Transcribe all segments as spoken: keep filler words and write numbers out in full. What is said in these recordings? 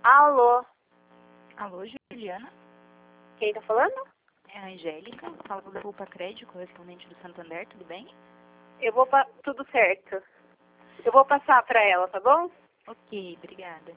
Alô? Alô, Juliana? Quem tá falando? É a Angélica, falo da Culpa Crédito, correspondente do Santander, tudo bem? Eu vou pa... Tudo certo. Eu vou passar pra ela, tá bom? Ok, obrigada.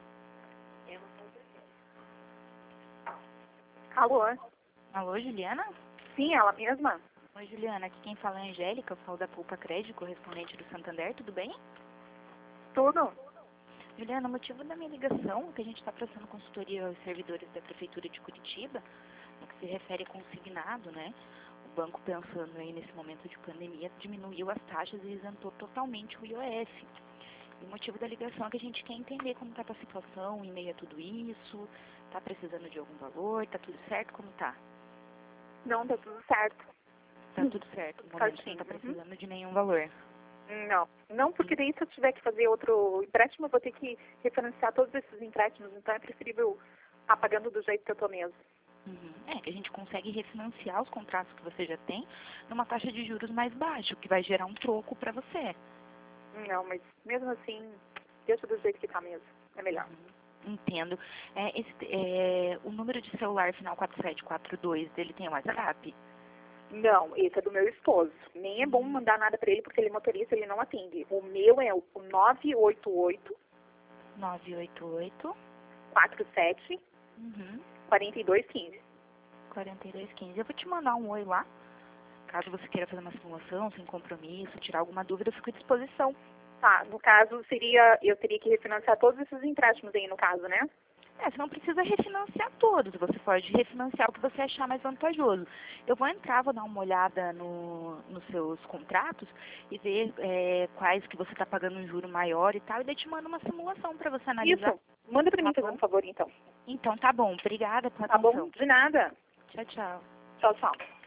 Alô? Alô, Juliana? Sim, ela mesma? Oi, Juliana, aqui quem fala é a Angélica, eu falo da Culpa Crédito, correspondente do Santander, tudo bem? Tudo? Juliana, o motivo da minha ligação é que a gente está prestando consultoria aos servidores da Prefeitura de Curitiba, no que se refere a consignado, né? O banco, pensando aí nesse momento de pandemia, diminuiu as taxas e isentou totalmente o I O F. E o motivo da ligação é que a gente quer entender como está a situação em meio a tudo isso, está precisando de algum valor, está tudo certo, como está? Não, tá tudo certo. Está tudo certo, no momento não Certinho, está uhum. precisando de nenhum valor. Não. Não, porque daí se eu tiver que fazer outro empréstimo, eu vou ter que referenciar todos esses empréstimos, então é preferível estar pagando do jeito que eu tô mesmo. Uhum. É, que a gente consegue refinanciar os contratos que você já tem numa taxa de juros mais baixa, o que vai gerar um troco para você. Não, mas mesmo assim, deixa do jeito que tá mesmo. É melhor. Uhum. Entendo. É, esse, é, o número de celular final quatro sete quatro dois dele tem o WhatsApp? Não, esse é do meu esposo. Nem é bom mandar nada pra ele, porque ele é motorista, ele não atende. O meu é o nove oito oito, nove oito oito quatro sete, uhum. quatro dois um cinco. quarenta e dois quinze. Eu vou te mandar um oi lá. Caso você queira fazer uma simulação, sem compromisso, tirar alguma dúvida, eu fico à disposição. Tá, no caso seria, eu teria que refinanciar todos esses empréstimos aí no caso, né? É, você não precisa refinanciar todos, você pode refinanciar o que você achar mais vantajoso. Eu vou entrar, vou dar uma olhada no, nos seus contratos e ver é, quais que você está pagando um juro maior e tal, e daí te mando uma simulação para você analisar. Isso, manda pra Tá mim fazendo bom? um favor então. Então tá bom, obrigada pela Tá bom? atenção. De nada. Tchau, tchau. Tchau, tchau.